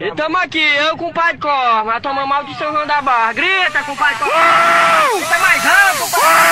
E tamo aqui, eu com o Pai Cor, mas toma mal de São João da Barra. Grita com o Pai Cor. Grita mais rampa,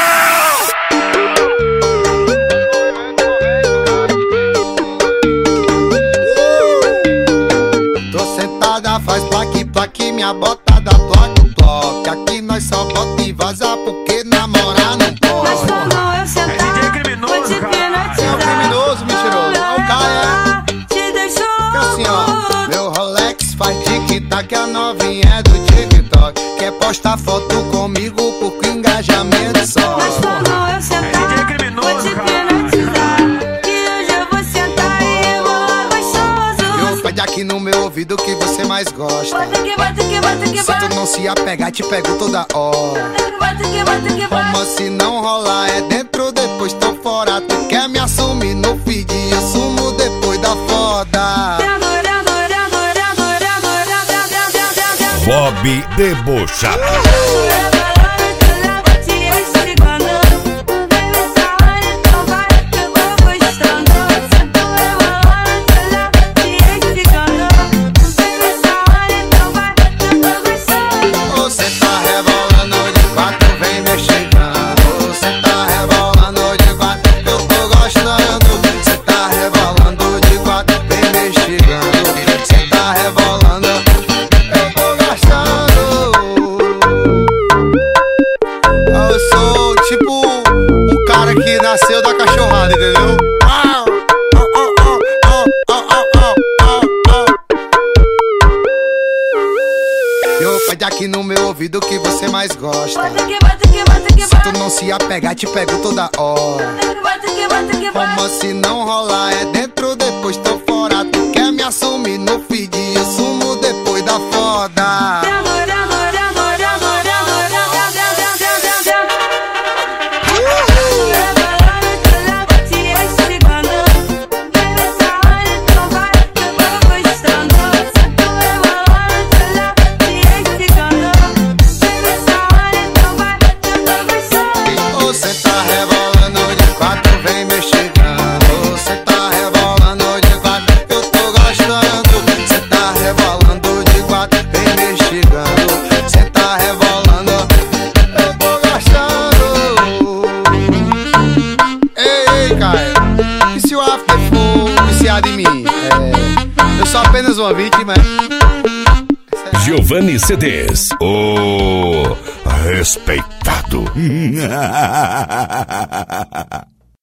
Tô sentada, faz plaque, minha bota dá toque. Aqui nós só bota e vaza porque namorar não pode. Mas quando eu sentar, DJ criminoso, vou te hipnotizar. É o criminoso, mentiroso. É o cara, Te deixou que assim, ó. Meu Rolex faz tic-tac, a novinha é do TikTok. Quer postar foto comigo porque engajamento só. Mas quando eu sentar, DJ criminoso, vou te hipnotizar. Que hoje eu vou sentar e rebolar gostoso. Pede aqui no meu ouvido que você mais gosta. Bota que bota que bota que Se bota. tu não se apegar, te pego toda hora. Bota que bota que bota. Como se não rolar, é dentro, depois tô fora. Tu quer me assumir no feed, eu sumo depois da foda. Bob debochado. Você tá rebolando de quatro, vem me chegando. Você tá rebolando de quatro, eu tô gostando. Você tá rebolando de quatro, vem me chegando. Você tá rebolando, eu tô gostando. Eu sou tipo um cara que nasceu da cachorrada, entendeu? Eu pede aqui no meu ouvido que você mais gosta. Se tu não se apegar, te pego toda hora. Como se não rolar, é dentro, depois tô fora. Tu quer me assumir no feed, eu sumo depois da foda. Você tá rebolando de quatro, vem me chegando. Você tá rebolando de quatro, eu tô gostando. Você tá rebolando de quatro, vem me chegando. Você tá rebolando, eu tô gostando. Ei, cara, e se o after for viciado em mim? Eu sou apenas uma vítima. Giovanni CDs, o respeitado.